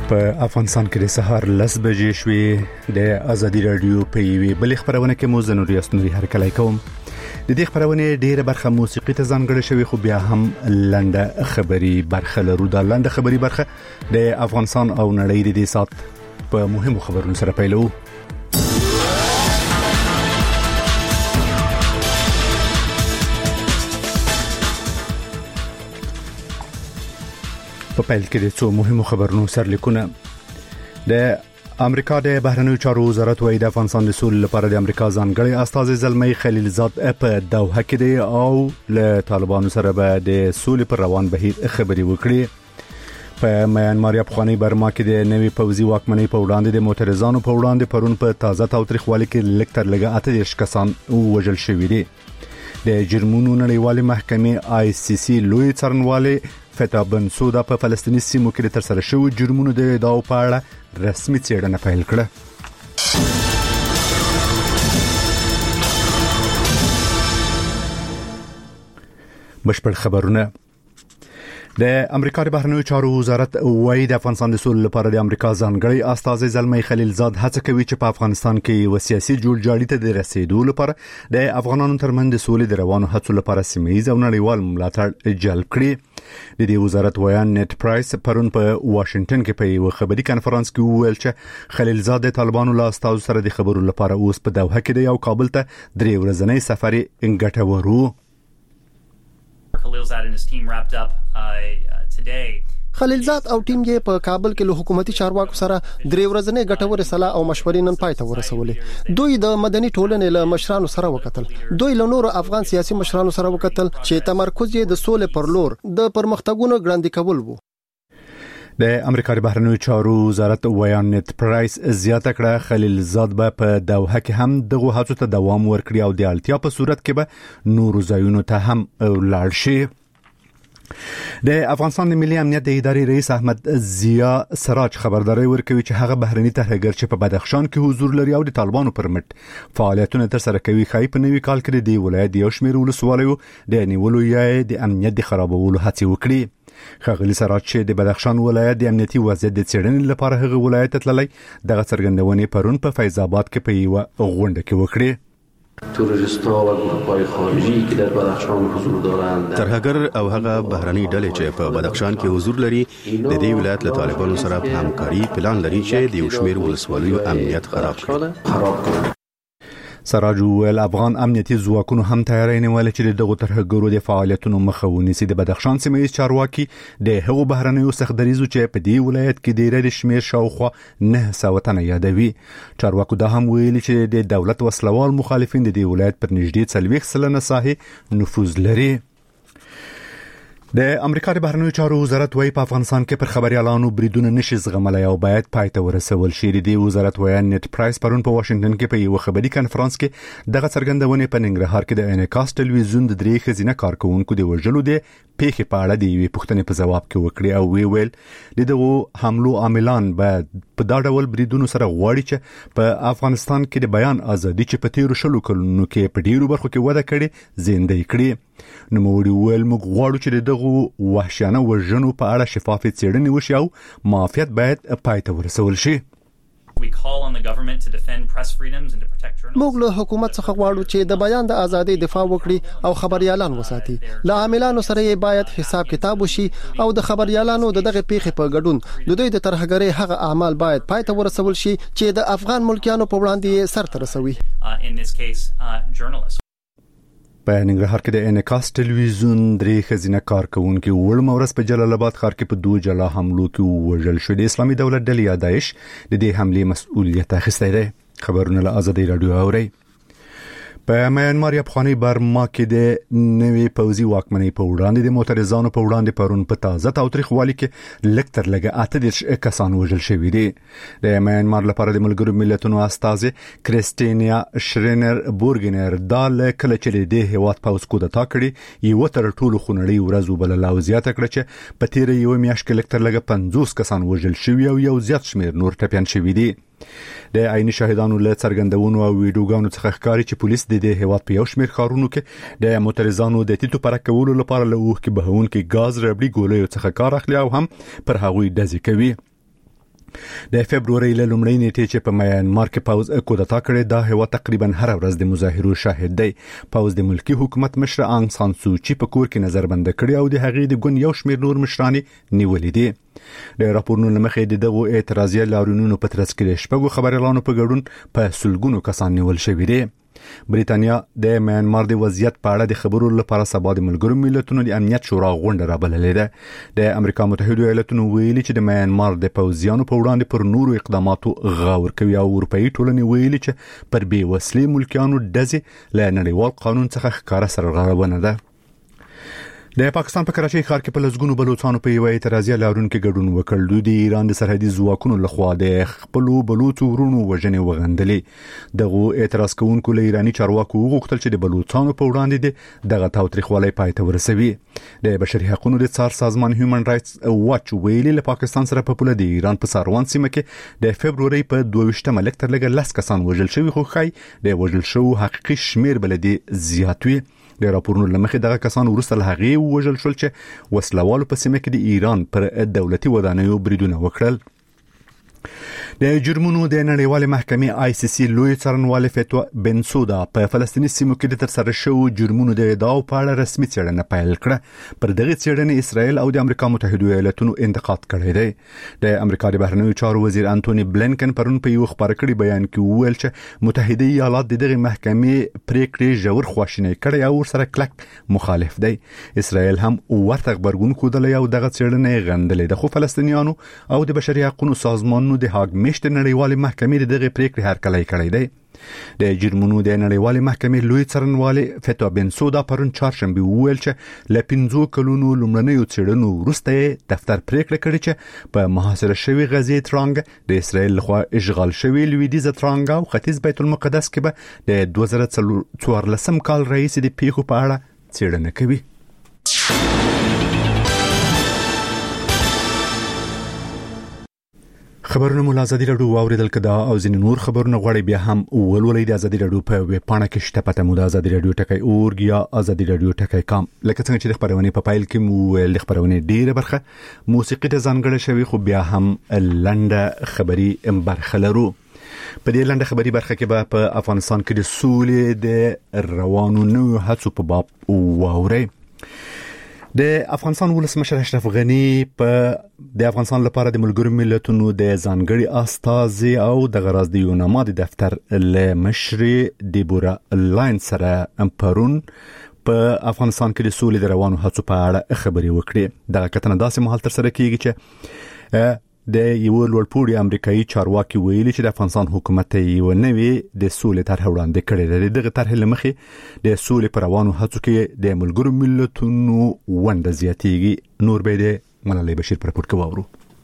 په افغانستان کې د سهار 10 بجې شوې د ازادي رادیو په یوې بل خبرونه کې مو زنوري اسنوري هرکلی کوم. د دې خبرونه ډیره برخه موسیقي ته ځانګړې شوی خو بیا هم لنډه خبري برخه لرو. دا لنډه خبري برخه د افغانستان او نړۍ د دې سات په مهمو خبرونو سره پیلو. په پیل کې د څو مهمو خبرونو سرلیکونه. د امریکا د بهرنیو چارو وزارت وايي د افغانستان د سولې لپاره د امریکا ځانګړي استازي زلمي خلیلزاد په دوحه کې دی او له طالبانو سره به د سولې پر روان بهیر خبري وکړي. په میانمار یا افغاني برما کې د نوي پوځي واکمنۍ په وړاندې د معترضانو په وړاندې پرون په تازه تاریخوالي کې لکتر لګه 38 کسان وژل شوي دي. د جرمونو نړیوالې محکمې ICC لوی څارنوالي فتح بنسودا په فلسطیني سیمو کې تر سره شوی جرمونو د ادعاو په اړه رسمي څېړنه پیل کړه. بشپړ خبرونه. د امریکا د بهرنیو چارو وزارت وايي د افغانستان د سولې لپاره د امریکا ځانګړي استازي زلمي خلیلزاد هڅه کوي چې په افغانستان کې وسیاسي جوړجاړي ته د رسیدو لپاره د افغانانو ترمنځ د سولې د روانو هڅو لپاره سیمه‌ییز او نړیوال ملاتړ جلب کړي. د دې وزارت ویان نت پرایس پرون په واشنگټن کې په یو خبري کانفرنس کې وویل چې خلیلزاد د طالبانو له استازو سره د خبرو لپاره اوس په دوحه کې دی او کابل ته 3 ورځنی سفر ګټور و. خلیلزاد او ټیم یې په کابل کې له حکومتي چارواکو سره 3 ورځنی ګټورې صلاح او مشورې نن پای ته ورسولې. دوی د مدني ټولنې له مشرانو سره وکتل. دوی له نورو افغان سیاسي مشرانو سره وکتل چې تمرکز یې د سولې پر لور د پرمختګونو ګړندې کول وو. د امریکا د بهرنیو چارو وزارت ویان نت پرایس زیاته کړه خلیلزاد به په دوحه کې هم دغه هڅو ته دوام ورکړي او د اړتیا په صورت کې به نورو ځایونو ته هم لاړ شي. د افغانستان د ملي امنیت د ادارې رئیس احمد ضیا سراج خبرداري ورکوي چې هغه بهرني ترهګر چې په بدخشان کې حضور لري او د طالبانو پر مټ فعالیتونه تر سره کوي خای په نوي کال کې د ولایت یو شمېر ولسوالیو د نیولو یا د امنیت د خرابولو هڅه وکړي. خغلی سراج چې د بدخشان ولایت د امنیتي وضعیت د څېړنې لپاره هغه ولایت تللی دغه څرګندونې پرون په فیض آباد کې په یو غونډه کې وکړي. تروریست‌ها و گروه‌های خارجی که در بدخشان حضور دارند ترهګر او هغه بهرني ډلې چې په بدخشان کې حضور لري د دې ولایت له طالبانو سره په همکاري پلان لري چې د یو شمېر ولسوالیو امنیت خراب کړي. سراج ویل افغان امنیتي ځواکونو هم تیاری نیولې چې دغه ترهګرو د فعالیتونو مخه ونیسي. د بدخشان سیمې چارواکي د هغو بهرنیو سختدریزو چې په دې ولایت کې ډېر شمېر شاوخوا 900 تنه یادوي. چارواکو دا هم ویلي چې د دولت وسلوال مخالفین د دې ولایت پر نږدې 40% ساحې نفوذ لري. د امریکا د بهرنیو چارو وزارت وايي په افغانستان کې پر خبريالانو بریدونه نشي زغملای او باید پای ته ورسول شي. د وزارت ویان نت پرایس پرون په واشنگټن کې په یو خبري کانفرنس کې دغه څرګندونه په ننګرهار کې د انعکاس ټلویزیون د 3 خزینه کارکونکو د وژلو د پیښې په اړه د یوې پوښتنې په جواب کې وکړي او ویل دغه حملو عاملان به په دا ډول بریدونو سره غواړي چې په افغانستان کې د بیان ازادي چې په تیرو شلو کلونو کې په ډیرو برخو کې وده کړې زندګي کړي. نو موږ موږ غواړو چې دغه وحشیانه وژنو په اړه شفافه څېړنې وشي او معافیت باید پای ته ورسول شي. موږ له حکومت څخه غواړو چې د بیان د ازادۍ دفاع وکړي او خبريالان وساتي. له عاملانو سره یې باید حساب کتاب وشي او د خبريالانو دغه پیښې په ګډون د دوی د ترهګرۍ هغه اعمال باید پای ته ورسول شي چې د افغان ملکیانو په وړاندې سر ته رسوي. په ننګرهار کې د انعکاس ټلویزیون 3 خزینه کارکونکو ول مورس په جلال آباد ښار کې په 2 جلا حملو کې وژل شو. د اسلامي دولت ډلې یا داعش د دې حملې مسؤلیت اخیستی دی. خبرونه له ازادي رادیو اوري. په میانمار یا افغاني برما کې د نوي پوځي واکمنۍ په وړاندې د معترضانو په وړاندې پرون په تازه تاریخوالي کې لکتر لګه 38 کسان وژل شوي دي. د میانمار لپاره د ملګرو ملتونو استازي کریستینیا شرینر بورګنر دال کله چې د هیواد پوځ کودتا کړی یو تر ټولو خونړی ورځ وبلل او زیاته کړه چې په تیر یو میاشت کې لکتر لګه 50 کسان وژل شوي او یو زیات شمیر نور ټپيان شوي دي. د عیني شاهدانو له څرګندونو او ویډیوګانو څخه ښکاري چې پولیس د دې هیواد په یو شمېر ښارونو کې د معترضانو د تیتو پر کولو لپاره له اوښ کې بهون کې غاز ربړي ګولې څخه کار اخلي او هم پر هغوی دزي کوي. د فبرवरी له لومړۍ نیټې چې په میانمار کې پاوز کودتا کړې دا هوا تقریبا هر ورځ د مظاهرو شاهد دی. پاوز د ملکی حکومت مشر آنګ سان سوچي په کور کې نظربند کړی او د هغې د ګوند یو شمېر نور مشران نیولې دي. د راپورونو لمخې د دغو اعتراضي لاریونونو په ترڅ کې شپږو خبريالانو په ګډون په سلګونو کسان نیول شوي دي. بریتانیا د میانمار د وضعیت په اړه د خبرو لپاره سبا د ملګرو ملتونو د امنیت شورا غونډه رابللې ده. د امریکا متحده ایالاتونو ویلي چې د میانمار د پوځیانو په وړاندې پر نورو اقداماتو غور کوي او اروپאי ټولنې ویلي چې پر بې وسلې ملکیانو ډزې له نړیوال قانون څخه ښکاره سرغړونه ده. د پاکستان په کراچۍ ښار کې په لږونو بلوچستانو په یو اعتراضي لاریون کې ګډون وکړ. د ایران د سرحدي ځواکونو لخوا د خپل بلوچ ورونو وژنې وغندلې. دغه اعتراض کوونکو له ایرانی چارواکو وغوښتل چې د بلوچستانو په وړاندې دغه تاوتریخوالی پای ته ورسوي. د بشري حقوقو د څار سازمان هیومن رائټس واچ ویلي له پاکستان سره په پوله د ایران په ساروان سیمه کې د فبرवरी په 22 لک تر لږه 10 کسان وژل شوي خو خای د وژل شو حقيقي شمیر بلدي زیات وي. د راپورونو لمخې دغه کسان ورسته له هغې وژل شول چې وسلوالو په سیمه کې د ایران پر دولتي ودانیو بریدونه وکړل. د جرمونو د نړیوال محکمې ICC لوی څارنوال فتوا بنسودا په فلسطیني سیمو کې د ترسره شوو جرمونو د ادعاو په اړه رسمي څېړنه پیل کړه. پر دغه څېړنې اسرائیل او د امریکا متحده ایالاتونو انتقاد کړی دی. د امریکا د بهرنیو چارو وزیر انټونی بلینکن پرون په یو خبري کړي بیان کې وویل چې متحده ایالات دغه محکمې پریکړې ژور خواشینی کړي او ورسره کلک مخالف دی. اسرائیل هم ورته خبرګون کودل او دغه څېړنه غندلې ده خو فلسطینیانو او د بشري حقوقو سازمانونو د هاګ میشت نړیوال محکمې دغه پریکړې هرکلی کړی دی. د جرمونو د نړیوال محکمې لوی څارنوال فتوا بنسودا پرون چهارشنبه وویل چې ل 15 کلونو لومړنیو څېړنو وروسته دفتر پریکړه کړې چې په محاصره شوی غزې ترانګ د اسرائیل لخوا اشغال شوی لویدیز ترانګ او ختیځ بیت المقدس کې به د 2014 کال رئیس د پیښو په اړه څېړنه کوي. خبرونه مو ازادي رادیو اوریدل کدا او ځین نور خبرونه غوړي بیا هم ولولې د ازادي رادیو په ویب پاڼه کې شته پته مو د ازادي رادیو ټکی اورګ یا ازادي رادیو ټکی کام. لکه څنګه چې د خبرونه په فایل کې مو د خبرونه ډیره برخه موسیقي ته ځانګړې شوی خو بیا هم لنډه خبري برخه لرو. په دې لنډه خبري برخه کې به په افغانستان کې د سولې د روانو نوو هڅو په باب واوري. د افغانستان ولسمشر اشرف غنی په د افغانستان لپاره د ملګرو ملتونو د ځانګړي استازي او د غراز د یوناما د دفتر له مشر دیبورا لاین سره پرون په افغانستان کې د سولې د روانو هڅو په اړه خبري وکړي. د کتنه داسې مهال تر سره کیږي چې د یو لوړپوړي امریکایي چارواکي ویلي چې د افغانستان حکومت یو نوې د سولې طرح وړاندې کړې ده. دغه طرح لمخې د سولې پر روانو هڅو کې د ملګرو ملتونو ونډه زیاتېږي. نور به د ملالۍ بشیر پر راپور کوو.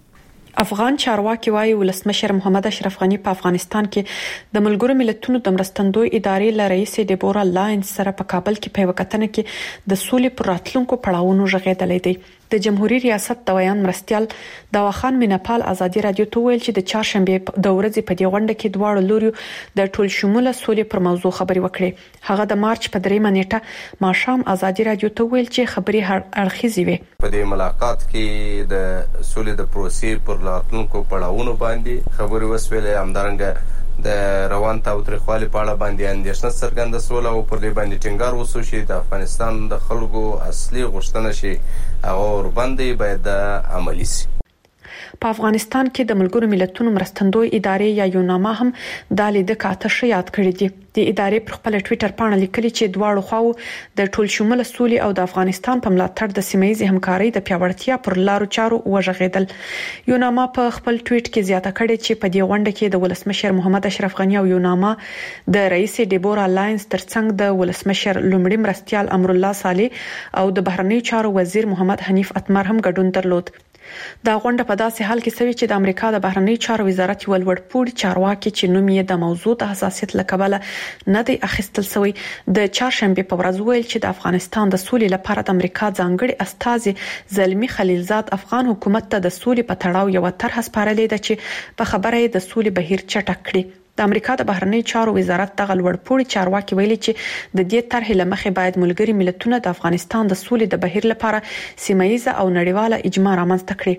افغان چارواکي وايي ولسمشر محمد اشرف غنی په افغانستان کې د ملګرو ملتونو د مرستندوی ادارې له رئیس دیبورا لاین سره په کابل کې په وکټنه کې د سولې پر راتلونکو پړاوونو ژغېدلې دي. د جمهوریت ریاست د ویان مرستيال داوخان مینپال ازادي رادیو ته ویل چې د چهارشنبه د ورځې په دی غونډه کې دواړو لوريو د ټول شموله سولې پر موضوع خبري وکړي. هغه د مارچ په 3 نیټه ماښام ازادي رادیو ته ویل چې خبري هر اړخیزي وي. په دې ملاقات کې د سولې د پروسې پر راتلونکو پړاوونو باندې خبري وسویلې. همدارنګه د روان تاوتریخوالي په اړه باندې اندېښنه څرګنده سول او پر دې باندې ټینګار وسو چې د افغانستان د خلکو اصلي غوښتنه شي هغه ور باندې باید عملي شي. په افغانستان کې د ملګرو ملتونو مرستندوی ادارې یا یوناما هم د لیدو کاته شیات کړی دي. د ادارې پر خپل ټوئیټر باندې لیکلي چې دواړو خواو د ټول شموله سولې او د افغانستان په ملاتړ د سیمه‌ییز همکارۍ د پیاوړتیا پر لارو چارو وژغېدل. یوناما په خپل ټوئیټ کې زیاته کړې چې په دې غونډه کې د ولسمشر محمد اشرف غنی او یوناما د رئیس دیبورا لاینز ترڅنګ د ولسمشر لومړي مرستيال امر الله صالح او د بهرنیو چارو وزیر محمد حنیف اتمر هم ګډون درلود. دا غونډه په داسې حال کې سوي چې د امریکا د بهرنیو چارو وزارت یو لوړپوړي چارواکي چې نوم یې د موضوع د حساسیت لکبله نه دی اخیستل شوی د چهارشنبه په ورځ ویل چې د افغانستان د سولې لپاره د امریکا ځانګړي استازي زلمی خلیلزاد افغان حکومت ته د سولې په تړاو یو طرح سپارلې ده چې په خبره یې د سولې بهیر چټک کړي. د امریکا د بهرنیو چارو وزارت دغه لوړپوړي چارواکي ویلي چې د دې طرحې لمخې باید ملګري ملتونه د افغانستان د سولې د بهیر لپاره سیمه‌ییزه او نړیواله اجماع رامنځته کړي.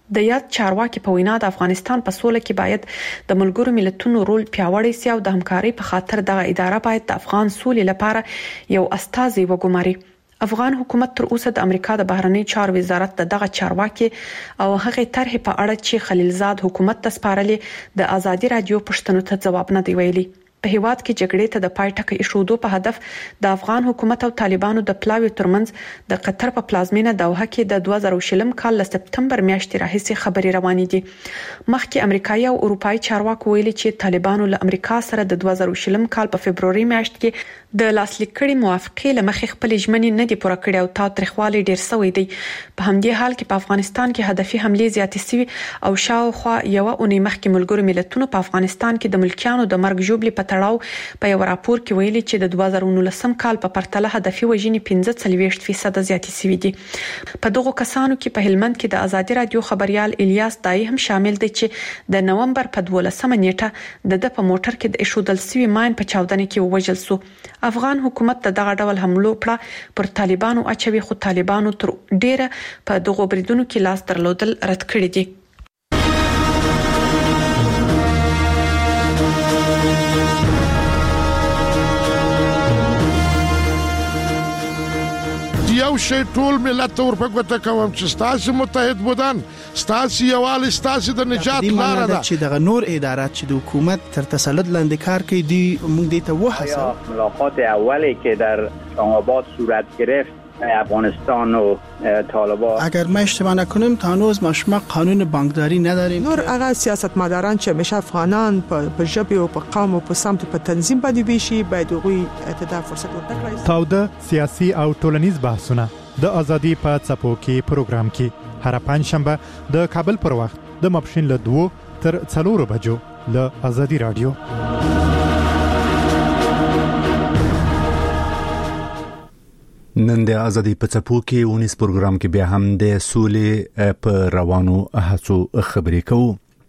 د یاد چارواکي په وینا د افغانستان په سوله کې باید د ملګرو ملتونو رول پیاوړی سي او د همکارۍ په خاطر دغه اداره باید د افغان سولې لپاره یو استازي وګماري. افغان حکومت تر اوسه د امریکا د بهرنی چارو وزارت دغه چارواکي او هغه طرح په اړه چې خلیلزاد حکومت ته سپارلې د ازادي رادیو پښتنو ته جواب نه دی ویلي. په هیواد کې جګړې ته د پای ټکی ایښودو په هدف د افغان حکومت او طالبانو د پلاوي ترمنځ د قطر په پلازمینه دوحه کې د 2020 کال ل سپتمبر میاشتې راهیسې خبري روانې دي. مخکې امریکایي او اروپایي چارواکو ویلي چې طالبانو له امریکا سره د 2020 کال په فبرवरी میاشت کې د لاسلیک کړي موافقې لمخې خپل ژمنې نه دي پوره کړې او تاوتریخوالی ډیر شوی دی. په همدې حال کې په افغانستان کې هدفي حملې زیاتې شوي او شاوخوا یو اونۍ مخکې ملګرو ملتونو په افغانستان کې د ملکیانو د مرګ ژوبلې په تړاو په یو راپور کې ویلي چې د 2019 کال په پرتله هدفي وژنې 45% زیاتې شوي دي. په دغه کسانو کې په هلمند کې د ازادي رادیو خبريال الیاس دای هم شامل دی چې د نومبر په 12 نیټه د په موټر کې د ایشودل سوي ماین په چاودنه کې وژل شو. افغان حکومت دغه ډول حملو پړه پر طالبانو اچوي خو طالبانو تر ډیره په دغه بریدونو کې لاس درلودل رد کړی دي. یو شی ټول ملت ته ورپګوته کوم چې ستاسو متحد بودن ستاسو یوالي ستاسو د نجات لاره ده چې دغه نور ادارات چې د حکومت تر تسلط لاندې کار کوي دی موږ دې ته وحسه ملاقات اولی که در اسلام‌آباد صورت گرفت افغانستان و طالبان اگر ما اشتباه نکنیم تا هنوز ما قانون بانکداری نداریم. نور هغه سیاستمداران چې همیشه افغانان په ژبه او په قوم او په سمت په تنظیم باندې ویشي باید غوي اتدا فرصت ورکړي. تاوده سیاسي او ټولنیز بحثونه د ازادي په څپو کې پروګرام کې هر پنځشنبه د کابل پر وخت د ماپښین له 2 تر 4 بجو له ازادي رادیو. نن د ازادي په څپو کې ونیس پروګرام کې بیا هم د سولې په روانو هڅو خبرې کوو.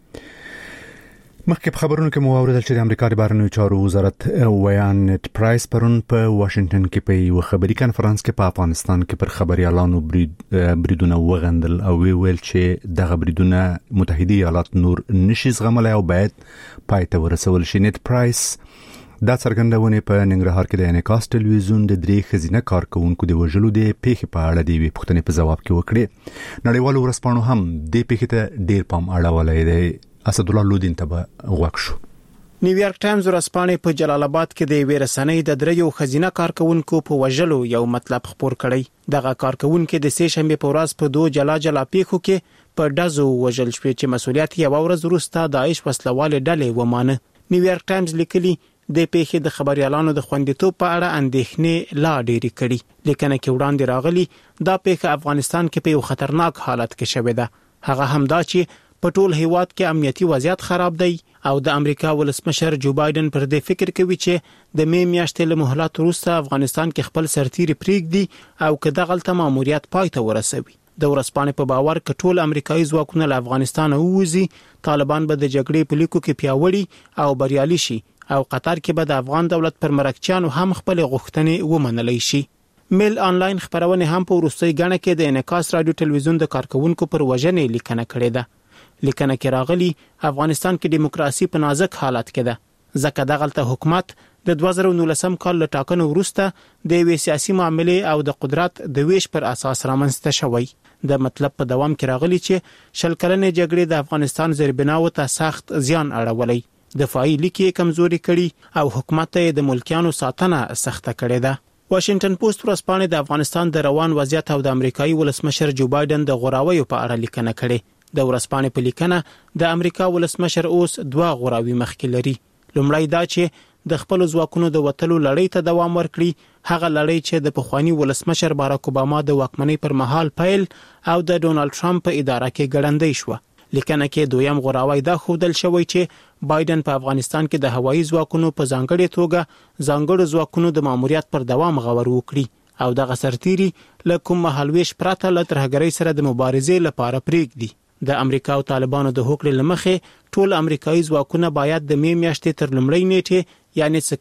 مخکې په خبرونو کې مو اوریدل چې د امریکا د بهرنیو چارو وزارت ویان نت پرایس پرون په واشنگټن کې په یو خبري کانفرنس کې په افغانستان کې پر خبريالانو بریدونه وغندل او ویل چې دغه بریدونه متحده ایالات نور نشي زغملای او باید پای ته ورسول شي. نت پرایس دا څرګندونه په ننګرهار کې د انکاس ټلویزیون د 3 خزینه کارکونکو د وژلو د پیښې په اړه دی پوښتنې په جواب کې وکړي. نړیوالو ورسپانو هم د پیښې ته ډیر پام اړولای دی. اسد الله لودین ته غوښ شو. نیویارک ټایمز ورسپانې په جلال آباد کې د ویرسنۍ د 3 خزینه کارکونکو په وژلو یو مطلب خبر کړی. دغه کارکونکو د سه شنبه په ورځ په 2 جلا پیښو کې په دازو وژل شوی چې مسولیت یې ورځ وروسته داعش وسلواله ډلې ومانه. نیویارک ټایمز لیکلی د پیښې د خبريالانو د خوندیتوب په اړه اندېښنې لا ډېری کړي. لیکنه کې وړاندې راغلي دا پیښه افغانستان کې په یو خطرناک حالت کې شوې ده. هغه هم دا چې په ټول هیواد کې امنیتي وضعیت خراب دی او د امریکا ولسمشر جو بایدن پر دې فکر کوي چې د می میاشتې له مهلت وروسته افغانستان کې خپل سرتیري پریږدي او که دغلته ماموریت پای ته ورسوي. د ورسپانې په باور ک ټول امریکایي ځواکونه له افغانستان ووزي طالبان به د جګړې په لیکو کې پیاوړي او بریالي شي او قطر کې به د افغان دولت پر مرکچیانو هم خپل غوښتنې ومنلای شي. میل آنلاین خبرونه هم په وروستۍ غاڼه کې د انکاس رادیو ټلویزیون د کارکونکو پر وژنې لیکنه کړې ده. لیکنه کې راغلي افغانستان کې دیموکراسي په نازک حالت کې ده ځکه دغلته حکومت د 2019 کال له ټاکنو وروسته د وی سیاسي معاملې او د قدرت د ویش پر اساس رامنځته شوی. د مطلب په دوام کې راغلي چې شل کلنې جګړې د افغانستان زیربناو ته سخت زیان اړولی. دفاعي لیکي کمزوري کړي او حکومت یې د ملکیانو ساتنه سخته کړې ده. واشنگټن پوسټ ورسپانې د افغانستان د روان وضعیت او د امریکایي ولسمشر جو بایدن د غوراویو په اړه لیکنه کړې. د ورسپانې په لیکنه د امریکا ولسمشر اوس 2 غوراوي مخکې لري. لومړی دا چې د خپل ځواکونو د وټلو لړۍ ته دوام ورکړي، هغه لړۍ چې د پخوانی ولسمشر باراک اوباما د واکمنۍ پر مهال پیل او د ډونالد ټرمپ په اداره کې ګړندۍ شو. لیکنه کې دویم غوراوی دا خودل شوی چې بایدن په افغانستان کې د هوایي ځواکونو په ځانګړي توګه ځانګړو ځواکونو د ماموریت پر دوام غور وکړي او دغه سرتیري له کوم مهالويش پراته له ترهګرۍ سره د مبارزې لپاره پریږدي. د امریکا او طالبانو د هوکړې لمخې ټول امریکایي ځواکونه باید د می میاشتې تر لومړۍ نیټې یعنی